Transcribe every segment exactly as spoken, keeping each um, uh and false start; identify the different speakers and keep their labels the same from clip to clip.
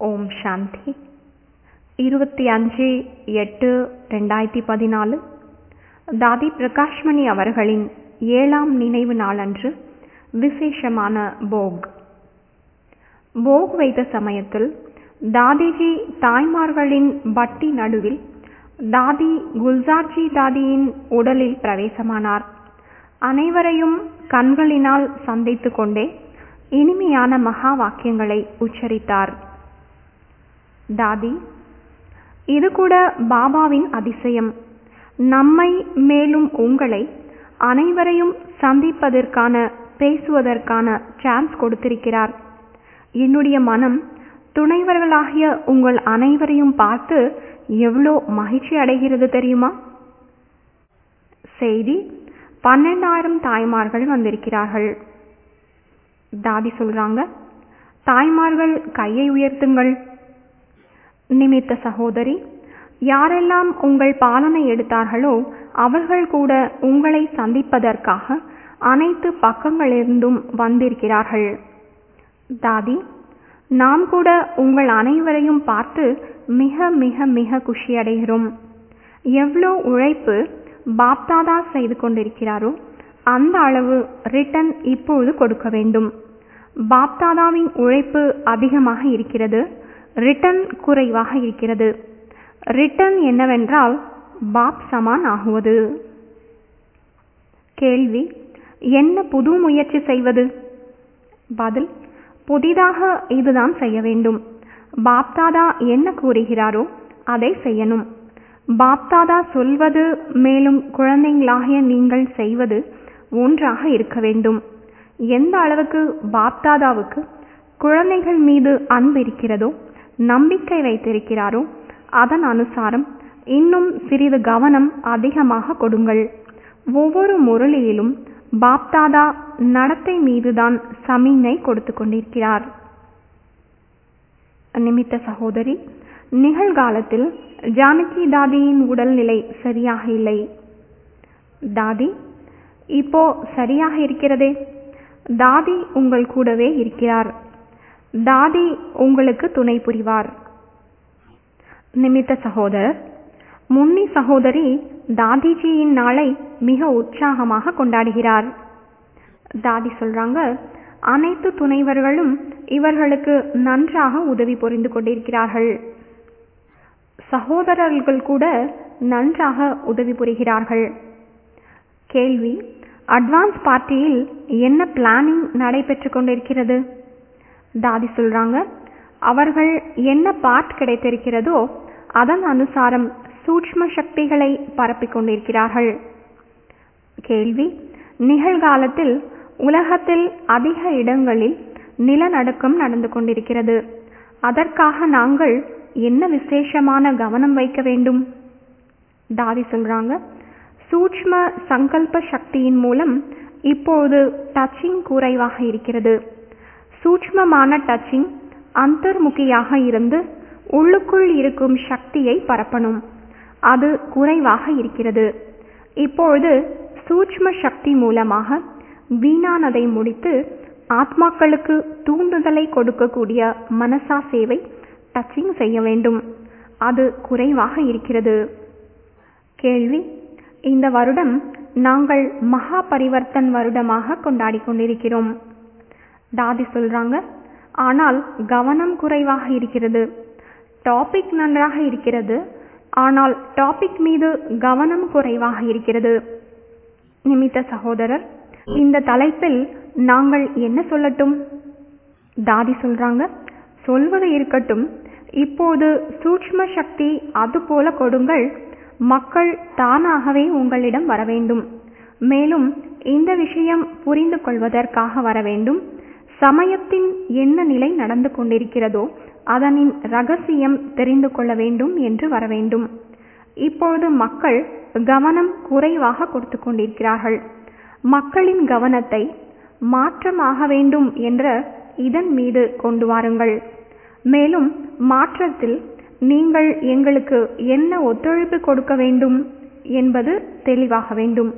Speaker 1: ஓம் சாந்தி. இருபத்தி அஞ்சு எட்டு ரெண்டாயிரத்தி பதினாலு தாதி பிரகாஷ்மணி அவர்களின் ஏழாம் நினைவு நாளன்று விசேஷமான போக். போக் வைத்த சமயத்தில் தாதிஜி தாய்மார்களின் பட்டி நடுவில் தாதி குல்சார்ஜி தாதியின் உடலில் பிரவேசமானார். அனைவரையும் கண்களினால் சந்தித்து கொண்டே இனிமையான மகா வாக்கியங்களை உச்சரித்தார். தாதி, இது கூட பாபாவின் அதிசயம். நம்மை மேலும் உங்களை அனைவரையும் சந்திப்பதற்கான பேசுவதற்கான சான்ஸ் கொடுத்திருக்கிறார். என்னுடைய மனம் துணைவர்களாகிய உங்கள் அனைவரையும் பார்த்து எவ்வளோ மகிழ்ச்சி அடைகிறது தெரியுமா? செய்தி: பன்னெண்டாயிரம் தாய்மார்கள் வந்திருக்கிறார்கள். தாதி சொல்றாங்க, தாய்மார்கள் கையை உயர்த்துங்கள். நிமித்த சகோதரி, யாரெல்லாம் உங்கள் பாலனை எடுத்தார்களோ அவர்கள் கூட உங்களை சந்திப்பதற்காக அனைத்து பக்கங்களிலிருந்தும் வந்திருக்கிறார்கள். தாதி, நாம் கூட உங்கள் அனைவரையும் பார்த்து மிக மிக மிக குஷி அடைகிறோம். எவ்வளோ உழைப்பு பாப்தாதா செய்து கொண்டிருக்கிறாரோ அந்த அளவு ரிட்டன் இப்பொழுது கொடுக்க வேண்டும். பாப்தாதாவின் உழைப்பு அதிகமாக இருக்கிறது, ரிட்டன் குறைவாக இருக்கிறது. ரிட்டன் என்னவென்றால் பாப் சமான் ஆகுவது. கேள்வி: என்ன புது முயற்சி செய்வது? பதில்: புதிதாக இதுதான் செய்ய வேண்டும். பாப்தாதா என்ன கூறுகிறாரோ அதை செய்யணும். பாப்தாதா சொல்வது மேலும் குழந்தைகளாகிய நீங்கள் செய்வது ஒன்றாக இருக்க வேண்டும். எந்த அளவுக்கு பாப்தாதாவுக்கு குழந்தைகள் மீது அன்பு இருக்கிறதோ, நம்பிக்கை வைத்திருக்கிறாரோ, அதன் அனுசாரம் இன்னும் சிறிது கவனம் அதிகமாக கொடுங்கள். ஒவ்வொரு முரளியிலும் பாப்தாதா நடத்தை மீதுதான் சமிஞை கொடுத்து கொண்டிருக்கிறார். நிமித்த சகோதரி, நிகழ்காலத்தில் ஜானகி தாதியின் உடல்நிலை சரியாக இல்லை. தாதி, இப்போ சரியாக இருக்கிறதே. தாதி உங்கள் கூடவே இருக்கிறார். தாதி உங்களுக்கு துணை புரிவார். நிமித்த சகோதரர், முன்னி சகோதரி தாதிஜியின் நாளை மிக உற்சாகமாக கொண்டாடுகிறார். தாதி சொல்றாங்க, அனைத்து துணைவர்களும் இவர்களுக்கு நன்றாக உதவி புரிந்து கொண்டிருக்கிறார்கள். சகோதரர்கள் கூட நன்றாக உதவி புரிகிறார்கள். கேள்வி: அட்வான்ஸ் பார்ட்டியில் என்ன பிளானிங் நடைபெற்று கொண்டிருக்கிறது? தாதி சொல்றாங்க, அவர்கள் என்ன பார்ட் கிடைத்திருக்கிறதோ அதன் அனுசாரம் சூட்ச்ம சக்திகளை பரப்பிக் கொண்டிருக்கிறார்கள். கேள்வி: நிகழ்காலத்தில் உலகத்தில் அதிக இடங்களில் நிலநடுக்கம் நடந்து கொண்டிருக்கிறது. அதற்காக நாங்கள் என்ன விசேஷமான கவனம் வைக்க வேண்டும்? தாதி சொல்றாங்க, சூட்ச்ம சங்கல்ப சக்தியின் மூலம் இப்போது டச்சிங் குறைவாக இருக்கிறது. சூட்ச்மமான டச்சிங் அந்தர்முகியாக இருந்து உள்ளுக்குள் இருக்கும் சக்தியை பரப்பணும். அது குறைவாக இருக்கிறது. இப்பொழுது சூட்ச்ம சக்தி மூலமாக வீணானதை முடித்து ஆத்மாக்களுக்கு தூண்டுதலை கொடுக்கக்கூடிய மனசா சேவை டச்சிங் செய்ய வேண்டும். அது குறைவாக இருக்கிறது. கேள்வி: இந்த வருடம் நாங்கள் மகா பரிவர்த்தன் வருடமாக கொண்டாடி கொண்டிருக்கிறோம். தாதி சொல்றாங்க, ஆனால் கவனம் குறைவாக இருக்கிறது. டாபிக் நன்றாக இருக்கிறது, ஆனால் டாபிக் மீது கவனம் குறைவாக இருக்கிறது. நிமித்த சகோதரர், இந்த தலைப்பில் நாங்கள் என்ன சொல்லட்டும்? தாதி சொல்றாங்க, சொல்வது இருக்கட்டும். இப்போது சூட்ச்ம சக்தி அது போல கொடுங்கள். மக்கள் தானாகவே உங்களிடம் வர வேண்டும். மேலும் இந்த விஷயம் புரிந்து கொள்வதற்காக வர வேண்டும். சமயத்தின் என்ன நிலை நடந்து கொண்டிருக்கிறதோ அதனின் ரகசியம் தெரிந்து கொள்ள வேண்டும் என்று வர வேண்டும். இப்பொழுது மக்கள் கவனம் குறைவாக கொடுத்து கொண்டிருக்கிறார்கள். மக்களின் கவனத்தை மாற்றமாக வேண்டும் என்ற இதன் மீது கொண்டு வாருங்கள். மேலும் மாற்றத்தில் நீங்கள் எங்களுக்கு என்ன ஒத்துழைப்பு கொடுக்க வேண்டும் என்பது தெளிவாக வேண்டும்.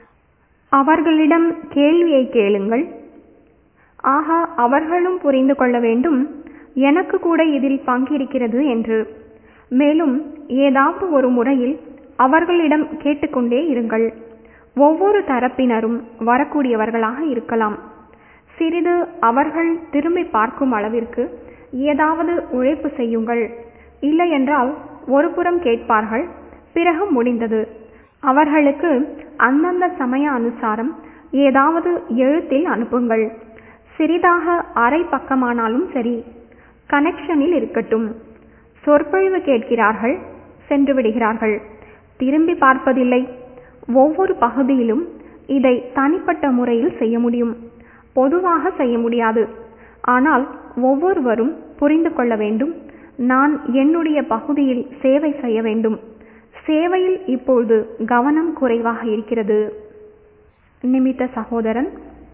Speaker 1: அவர்களிடம் கேள்வியை கேளுங்கள். ஆக அவர்களும் புரிந்து கொள்ள வேண்டும். எனக்கு கூட இதில் பங்கிருக்கிறது என்று. மேலும் ஏதாவது ஒரு முறையில் அவர்களிடம் கேட்டுக்கொண்டே இருங்கள். ஒவ்வொரு தரப்பினரும் வரக்கூடியவர்களாக இருக்கலாம். சிறிது அவர்கள் திரும்பி பார்க்கும் அளவிற்கு ஏதாவது உழைப்பு செய்யுங்கள். இல்லையென்றால் ஒரு புறம் கேட்பார்கள், பிறகு முடிந்தது. அவர்களுக்கு அந்தந்த சமய அனுசாரம் ஏதாவது எழுத்தில் அனுப்புங்கள். சிறிதாக அரை பக்கமானாலும் சரி, கனெக்ஷனில் இருக்கட்டும். சொற்பொழிவு கேட்கிறார்கள், சென்று விடுகிறார்கள், திரும்பி பார்ப்பதில்லை. ஒவ்வொரு பகுதியிலும் இதை தனிப்பட்ட முறையில் செய்ய முடியும், பொதுவாக செய்ய முடியாது. ஆனால் ஒவ்வொருவரும் புரிந்து கொள்ள வேண்டும், நான் என்னுடைய பகுதியில் சேவை செய்ய வேண்டும். சேவையில் இப்பொழுது கவனம் குறைவாக இருக்கிறது. நிமித்த சகோதரன்,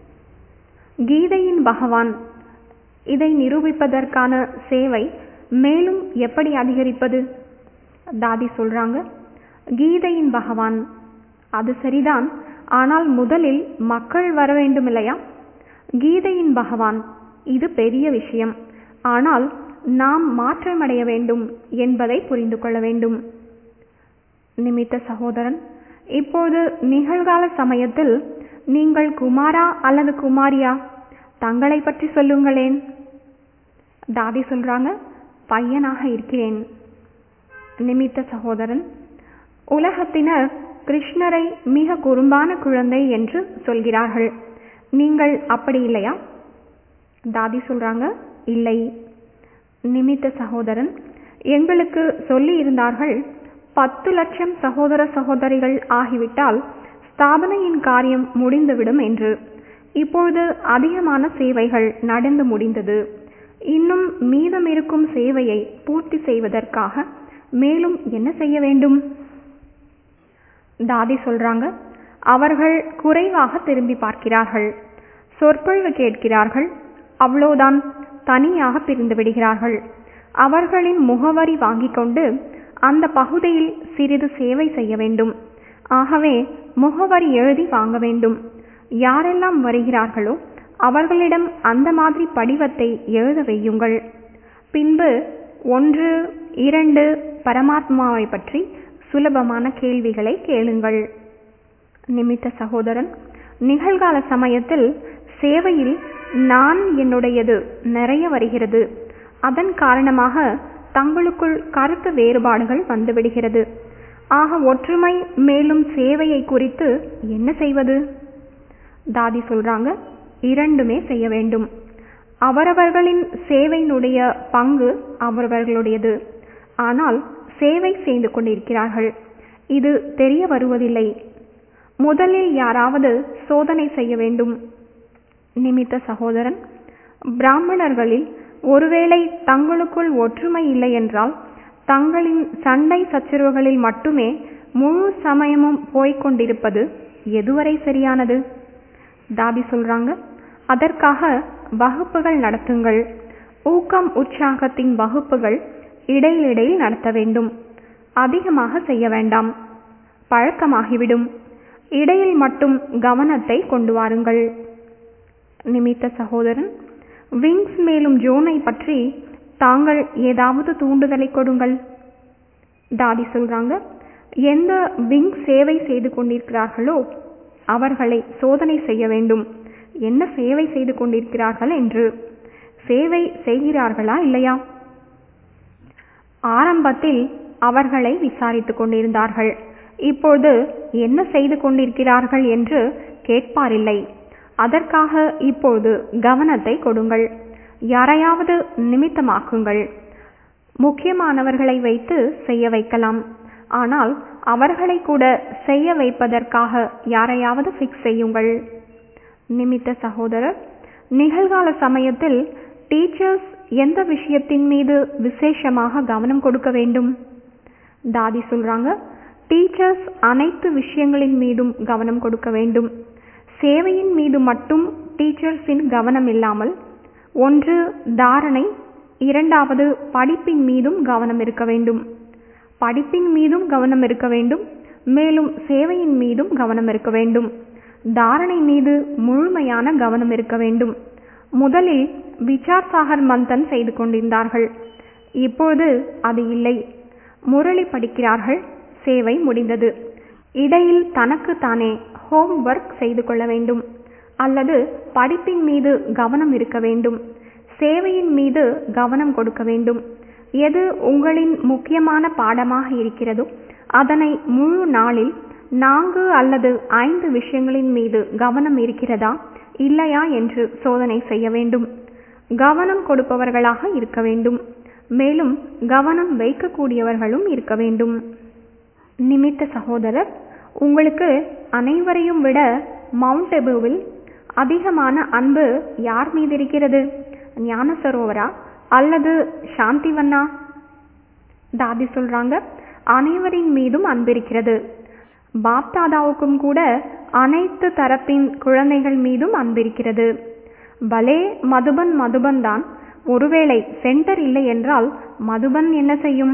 Speaker 1: கீதையின் பகவான் இதை நிரூபிப்பதற்கான சேவை மேலும் எப்படி அதிகரிப்பது? தாதி சொல்றாங்க, கீதையின் பகவான் அது சரிதான், ஆனால் முதலில் மக்கள் வர வேண்டும் இல்லையா? கீதையின் பகவான் இது பெரிய விஷயம், ஆனால் நாம் மாற்றமடைய வேண்டும் என்பதை புரிந்து கொள்ள வேண்டும். நிமித்த சகோதரன், இப்போது நிகழ்கால சமயத்தில் நீங்கள் குமாரா அல்லது குமாரியா? தங்களை பற்றி சொல்லுங்களேன். தாதி சொல்றாங்க, பையனாக இருக்கிறேன். நிமித்த சகோதரன், உலகத்தினர் கிருஷ்ணரை மிக குறும்பான குழந்தை என்று சொல்கிறார்கள். நீங்கள் அப்படி இல்லையா? தாதி சொல்றாங்க, இல்லை. நிமித்த சகோதரன், எங்களுக்கு சொல்லி இருந்தார்கள், பத்து லட்சம் சகோதர சகோதரிகள் ஆகிவிட்டால் ஸ்தாபனையின் காரியம் முடிந்துவிடும் என்று. இப்பொழுது அதிகமான சேவைகள் நடந்து முடிந்தது. இன்னும் மீதம் இருக்கும் சேவையை பூர்த்தி செய்வதற்காக மேலும் என்ன செய்ய வேண்டும்? தாதி சொல்றாங்க, அவர்கள் குறைவாக திரும்பி பார்க்கிறார்கள், சொற்பொழிவு கேட்கிறார்கள், அவ்வளோதான், தனியாக பிரிந்து விடுகிறார்கள். அவர்களின் முகவரி வாங்கிக் கொண்டு அந்த பகுதியில் சிறிது சேவை செய்ய வேண்டும். ஆகவே முகவரி எழுதி வாங்க வேண்டும். யாரெல்லாம் வருகிறார்களோ அவர்களிடம் அந்த மாதிரி படிவத்தை எழுத வையுங்கள். பின்பு ஒன்று இரண்டு பரமாத்மாவை பற்றி சுலபமான கேள்விகளை கேளுங்கள். நிமித்த சகோதரன், நிகழ்கால சமயத்தில் சேவையில் நான் என்னுடையது நிறைய வருகிறது. அதன் காரணமாக தங்களுக்குள் கருத்து வேறுபாடுகள் வந்துவிடுகிறது. ஆக ஒற்றுமை மேலும் சேவையை குறித்து என்ன செய்வது? தாதி சொல்றாங்க, இரண்டுமே செய்ய வேண்டும். அவரவர்களின் சேவையினுடைய பங்கு அவரவர்களுடையது, ஆனால் சேவை செய்து கொண்டிருக்கிறார்கள். இது தெரிய வருவதில்லை. முதலில் யாராவது சோதனை செய்ய வேண்டும். நிமித்த சகோதரன், பிராமணர்களில் ஒருவேளை தங்களுக்குள் ஒற்றுமை இல்லை என்றால் தங்களின் சண்டை சச்சரவுகளில் மட்டுமே முழு சமயமும் போய்கொண்டிருப்பது எதுவரை சரியானது? தாதி சொல்றாங்க, அதற்காக வகுப்புகள் நடத்துங்கள். ஊக்கம் உற்சாகத்தின் வகுப்புகள் இடையிடையில் நடத்த வேண்டும். அதிகமாக செய்ய வேண்டாம், பழக்கமாகிவிடும். இடையில் மட்டும் கவனத்தை கொண்டு வாருங்கள். நிமித்த சகோதரன், விங்ஸ் மேலும் ஜோனை பற்றி தாங்கள் ஏதாவது தூண்டுதலை கொடுங்கள். தாதி சொல்றாங்க, எந்த விங் சேவை செய்து கொண்டிருக்கிறார்களோ அவர்களை சோதனை செய்ய வேண்டும். என்ன சேவை செய்து கொண்டிருக்கிறார்கள் என்று. சேவை செய்கிறார்களா இல்லையா? ஆரம்பத்தில் அவர்களை விசாரித்துக் கொண்டிருந்தார்கள். இப்போது என்ன செய்து கொண்டிருக்கிறார்கள் என்று கேட்பாரில்லை. அதற்காக இப்போது கவனத்தை கொடுங்கள். யாரையாவது நிமித்தமாக்குங்கள். முக்கியமானவர்களை வைத்து செய்ய வைக்கலாம். ஆனால் அவர்களை கூட செய்ய வைப்பதற்காக யாரையாவது ஃபிக்ஸ் செய்யுங்கள். நிமித்த சகோதரர், நிகழ்கால சமயத்தில் டீச்சர்ஸ் எந்த விஷயத்தின் மீது விசேஷமாக கவனம் கொடுக்க வேண்டும்? தாதி சொல்றாங்க, டீச்சர்ஸ் அனைத்து விஷயங்களின் மீதும் கவனம் கொடுக்க வேண்டும். சேவையின் மீது மட்டும் டீச்சர்ஸின் கவனம் இல்லாமல் ஒன்று தாரணை, இரண்டாவது படிப்பின் மீதும் கவனம் இருக்க வேண்டும். படிப்பின் மீதும் கவனம் இருக்க வேண்டும், மேலும் சேவையின் மீதும் கவனம் இருக்க வேண்டும். தாரணை மீது முழுமையான கவனம் இருக்க வேண்டும். முதலில் விசார் சாகர் மந்தன் செய்து கொண்டிருந்தார்கள். இப்போது அது இல்லை. முரளி படிக்கிறார்கள். சேவை முடிந்தது. இடையில் தனக்கு தானே ஹோம் ஒர்க் செய்து கொள்ள வேண்டும், அல்லது படிப்பின் மீது கவனம் இருக்க வேண்டும், சேவையின் மீது கவனம் கொடுக்க வேண்டும். எது உங்களின் முக்கியமான பாடமாக இருக்கிறதோ அதனை முழு நாளில் நான்கு அல்லது ஐந்து விஷயங்களின் மீது கவனம் இருக்கிறதா இல்லையா என்று சோதனை செய்ய வேண்டும். கவனம் கொடுப்பவர்களாக இருக்க வேண்டும், மேலும் கவனம் வைக்கக்கூடியவர்களும் இருக்க வேண்டும். நிமித்த சகோதரர், உங்களுக்கு அனைவரையும் விட மவுண்ட் எபுவில் அதிகமான அன்பு யார் மீது இருக்கிறது? ஞான சரோவரா அல்லது சாந்திவண்ணா? தாதி சொல்றாங்க, அனைவரின் மீதும் அன்பு இருக்கிறது. பாப்தாதாவுக்கும் கூட அனைத்து தரப்பின் குழந்தைகள் மீதும் அன்பு இருக்கிறது. பலே மதுபன் மதுபன் தான். ஒருவேளை சென்டர் இல்லை என்றால் மதுபன் என்ன செய்யும்?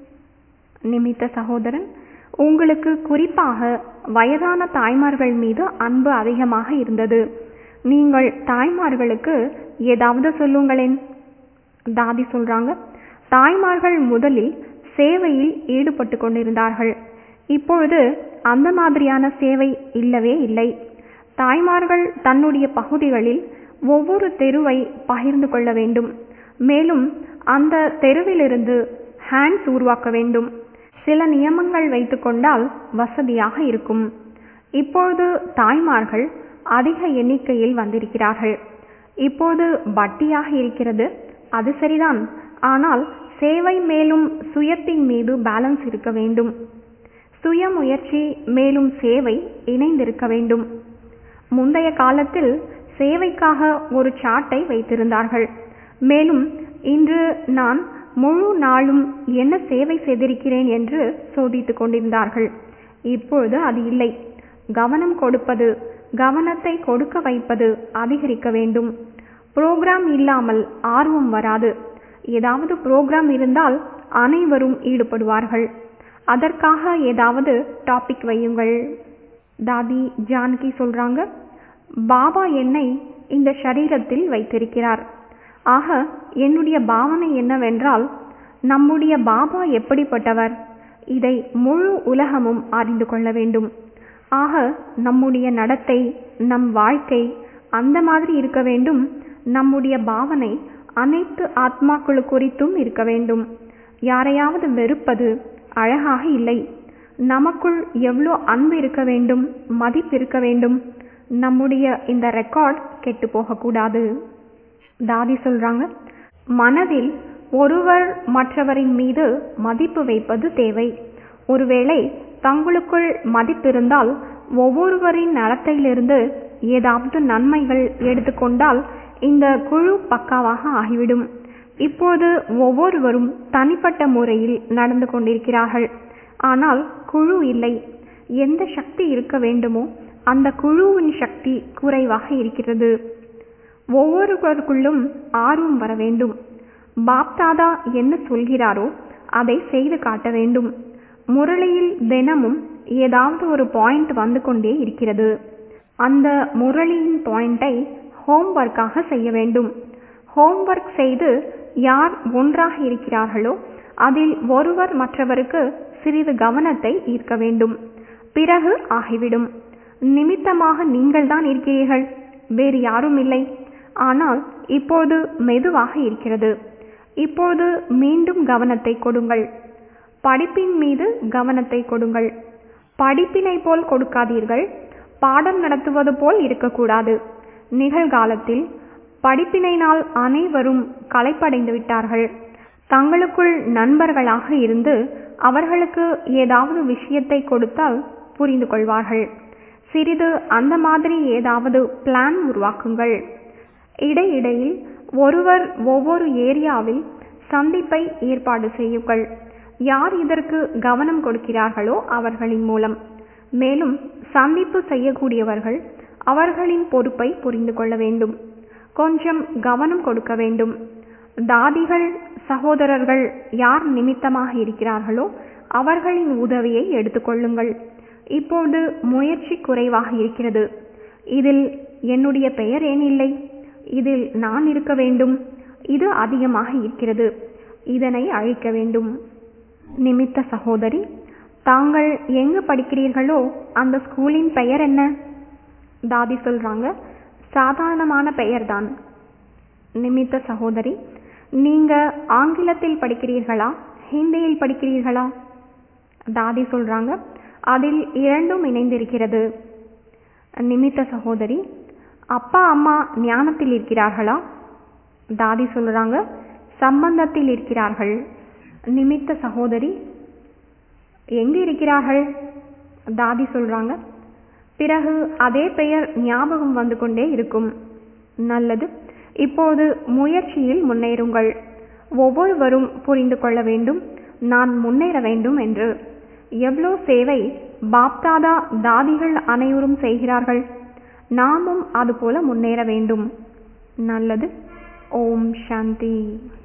Speaker 1: நிமித்த சகோதரன், உங்களுக்கு குறிப்பாக வயதான தாய்மார்கள் மீது அன்பு அதிகமாக இருந்தது. நீங்கள் தாய்மார்களுக்கு ஏதாவது சொல்லுங்களேன். தாதி சொல்றாங்க, தாய்மார்கள் முதலில் சேவையில் ஈடுபட்டு கொண்டிருந்தார்கள். இப்பொழுது அந்த மாதிரியான சேவை இல்லவே இல்லை. தாய்மார்கள் தன்னுடைய பகுதிகளில் ஒவ்வொரு தெருவை பகிர்ந்து கொள்ள வேண்டும். மேலும் அந்த தெருவிலிருந்து ஹேண்ட்ஸ் உருவாக்க வேண்டும். சில நியமங்கள் வைத்து கொண்டால் வசதியாக இருக்கும். இப்பொழுது தாய்மார்கள் அதிக எண்ணிக்கையில் வந்திருக்கிறார்கள். இப்போது பட்டியாக இருக்கிறது, அது சரிதான். ஆனால் சேவை மேலும் சுயத்தின் மீது பேலன்ஸ் இருக்க வேண்டும். சுய முயற்சி மேலும் சேவை இணைந்திருக்க வேண்டும். முந்தைய காலத்தில் சேவைக்காக ஒரு சாட்டை வைத்திருந்தார்கள். மேலும் இன்று நான் முழு நாளும் என்ன சேவை செய்திருக்கிறேன் என்று சோதித்துக் கொண்டிருந்தார்கள். இப்பொழுது அது இல்லை. கவனம் கொடுப்பது, கவனத்தை கொடுக்க வைப்பது அதிகரிக்க வேண்டும். புரோகிராம் இல்லாமல் ஆர்வம் வராது. ஏதாவது புரோகிராம் இருந்தால் அனைவரும் ஈடுபடுவார்கள். அதற்காக ஏதாவது டாபிக் வையுங்கள். தாதி ஜானகி சொல்றாங்க, பாபா என்னை இந்த சரீரத்தில் வைத்திருக்கிறார். ஆக என்னுடைய பாவனை என்னவென்றால், நம்முடைய பாபா எப்படிப்பட்டவர், இதை முழு உலகமும் அறிந்து கொள்ள வேண்டும். ஆக நம்முடைய நடத்தை, நம் வாழ்க்கை அந்த மாதிரி இருக்க வேண்டும். நம்முடைய பாவனை அனைத்து ஆத்மாக்கள் குறித்தும் இருக்க வேண்டும். யாரையாவது வெறுப்பது அழகாக இல்லை. நமக்குள் எவ்வளோ அன்பு இருக்க வேண்டும், மதிப்பு இருக்க வேண்டும். நம்முடைய இந்த ரெக்கார்ட் கெட்டு போகக்கூடாது. தாதி சொல்றாங்க, மனதில் ஒருவர் மற்றவரின் மீது மதிப்பு வைப்பது தேவை. ஒருவேளை தங்களுக்குள் மதிப்பிருந்தால் ஒவ்வொருவரின் நடத்தையிலிருந்து ஏதாவது நன்மைகள் எடுத்துக்கொண்டால் இந்த குழு பக்காவாக ஆகிவிடும். இப்போது ஒவ்வொருவரும் தனிப்பட்ட முறையில் நடந்து கொண்டிருக்கிறார்கள். ஆனால் குழு இல்லை. எந்த சக்தி இருக்க வேண்டுமோ அந்த குழுவின் சக்தி குறைவாக இருக்கிறது. ஒவ்வொருவருக்குள்ளும் ஆர்வம் வர வேண்டும். பாப்தாதா என்ன சொல்கிறாரோ அதை செய்து காட்ட வேண்டும். முரளியில் தினமும் ஏதாவது ஒரு பாயிண்ட் வந்து கொண்டே இருக்கிறது. அந்த முரளியின் பாயிண்டை ஹோம்ஒர்க்காக செய்ய வேண்டும். ஹோம்ஒர்க் செய்து யார் ஒன்றாக இருக்கிறார்களோ அதில் ஒருவர் மற்றவருக்கு சிறிது கவனத்தை ஈர்க்க வேண்டும். பிறகு ஆகிவிடும். நிமித்தமாக நீங்கள் தான் இருக்கிறீர்கள், வேறு யாரும் இல்லை. ஆனால் இப்போது மெதுவாக இருக்கிறது. இப்போது மீண்டும் கவனத்தை கொடுங்கள். படிப்பின் மீது கவனத்தை கொடுங்கள். படிப்பினை போல் கொடுக்காதீர்கள். பாடம் நடத்துவது போல் இருக்கக்கூடாது. நிகழ்காலத்தில் படிப்பினையினால் அனைவரும் களைப்படைந்து விட்டார்கள். தங்களுக்குள் நண்பர்களாக இருந்து அவர்களுக்கு ஏதாவது விஷயத்தை கொடுத்தால் புரிந்து கொள்வார்கள். சிறிது அந்த மாதிரி ஏதாவது பிளான் உருவாக்குங்கள். இடையிடையில் ஒருவர் ஒவ்வொரு ஏரியாவில் சந்திப்பை ஏற்பாடு செய்யுங்கள். யார் இதற்கு கவனம் கொடுக்கிறார்களோ அவர்களின் மூலம். மேலும் சந்திப்பு செய்யக்கூடியவர்கள் அவர்களின் பொறுப்பை புரிந்து கொள்ள வேண்டும். கொஞ்சம் கவனம் கொடுக்க வேண்டும். தாதிகள் சகோதரர்கள் யார் நிமித்தமாக இருக்கிறார்களோ அவர்களின் உதவியை எடுத்துக்கொள்ளுங்கள். இப்போது முயற்சி குறைவாக இருக்கிறது. இதில் என்னுடைய பெயர் ஏன் இல்லை? இதில் நான் இருக்க வேண்டும், இது அதிகமாக இருக்கிறது, இதனை அழிக்க வேண்டும். நிமித்த சகோதரி, தாங்கள் எங்கு படிக்கிறீர்களோ அந்த ஸ்கூலின் பெயர் என்ன? தாதி சொல்றாங்க, சாதாரணமான பெயர்தான். நிமித்த சகோதரி, நீங்க ஆங்கிலத்தில் படிக்கிறீர்களா, ஹிந்தியில் படிக்கிறீர்களா? தாதி சொல்றாங்க, அதில் இரண்டும் இணைந்திருக்கிறது. நிமித்த சகோதரி, அப்பா அம்மா ஞானத்தில் இருக்கிறார்களா? தாதி சொல்றாங்க, சம்பந்தத்தில் இருக்கிறார்கள். நிமித்த சகோதரி, எங்கு இருக்கிறார்கள்? தாதி சொல்றாங்க, பிறகு அதே பெயர் ஞாபகம் வந்து கொண்டே இருக்கும். நல்லது, இப்போது முயற்சியில் முன்னேறுங்கள். ஒவ்வொருவரும் புரிந்து கொள்ள வேண்டும், நான் முன்னேற வேண்டும் என்று. எவ்வளோ சேவை பாப்தாதா தாதிகள் அனைவரும் செய்கிறார்கள். நாமும் அதுபோல முன்னேற வேண்டும். நல்லது. ஓம் சாந்தி.